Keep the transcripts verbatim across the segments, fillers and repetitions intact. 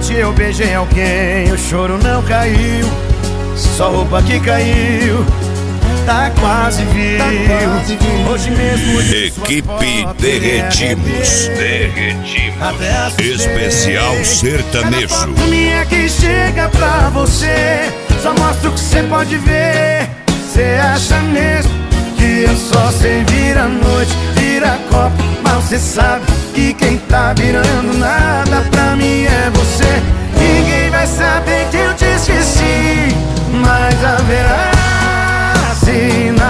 noite eu beijei alguém, o choro não caiu, só roupa que caiu, tá quase viu. Hoje mesmo Equipe Derretimos, Derretimos, especial sertanejo. Minha que chega pra você, só mostra o que cê pode ver. Cê acha mesmo que eu só sei virar noite, vira copo, mas cê sabe que quem tá virando nada pra mim é você. Ninguém vai saber que eu te esqueci, mas haverá sinais,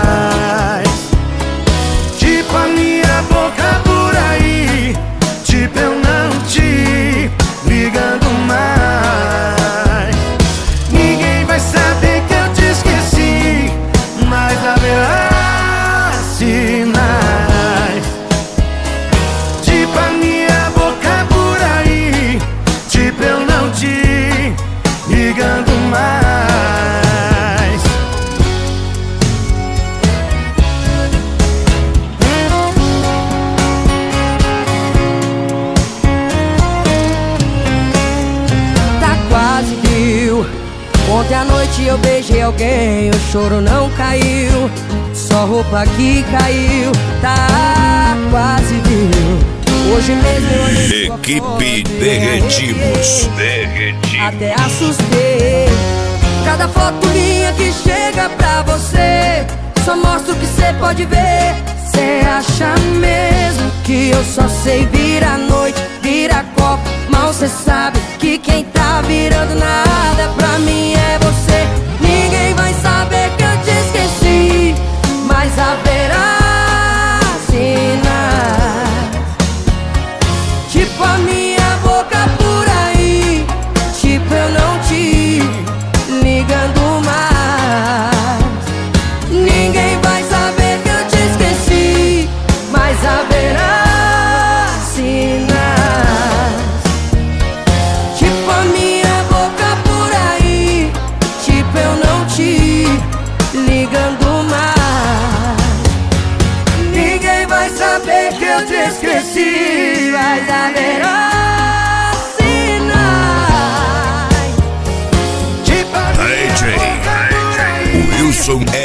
tipo a minha boca por aí, tipo eu não te ligando mais. Ninguém vai saber que eu te esqueci, mas haverá sinais, tipo a minha boca por aí, tipo eu não te ligando mais. Ontem à noite eu beijei alguém, o choro não caiu, só roupa que caiu, tá quase viu. Hoje mesmo eu olhei sua Equipe foto, Derretimos, Derretimos, até assustei. Cada foto minha que chega pra você, só mostra o que cê pode ver. Cê acha mesmo que eu só sei virar noite, virar copo, mal cê sabe que quem tá virando nada pra mim é você. Ninguém vai saber que eu te esqueci, mas haverá sinais, tipo a minha boca por aí, tipo eu não te ligando mais. Ninguém vai saber que eu te esqueci, mas haverá sinais, tipo a minha boca por aí, tipo eu não te ligando mais. Ninguém vai saber que eu te esqueci, mas haverá sinais, tipo a minha A J, boca por aí. Wilson